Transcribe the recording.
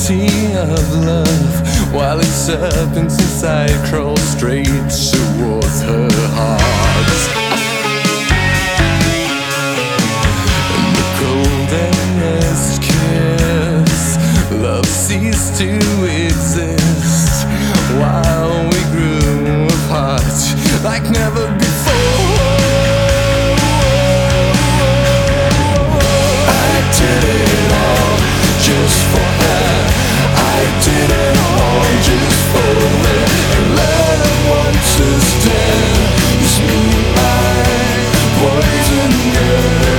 reality of love, while its serpents inside crawl straight towards her heart. And the coldest kiss, love ceased to exist, while we grew apart like never before. I did it all just for her. I did it all just for her. And love once is dead, it's me, my poison girl.